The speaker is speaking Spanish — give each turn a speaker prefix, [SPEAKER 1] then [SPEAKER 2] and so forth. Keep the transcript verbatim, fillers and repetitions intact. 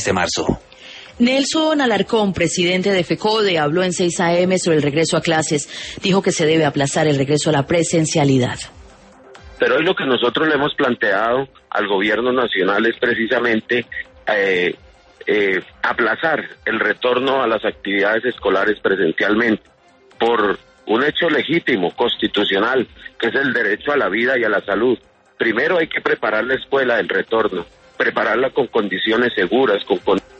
[SPEAKER 1] de marzo.
[SPEAKER 2] Nelson Alarcón, presidente de FECODE, habló en seis a eme sobre el regreso a clases. Dijo que se debe aplazar el regreso a la presencialidad.
[SPEAKER 3] Pero hoy lo que nosotros le hemos planteado al gobierno nacional es precisamente eh, eh, aplazar el retorno a las actividades escolares presencialmente por un hecho legítimo, constitucional, que es el derecho a la vida y a la salud. Primero hay que preparar la escuela del retorno, prepararla con condiciones seguras, con condiciones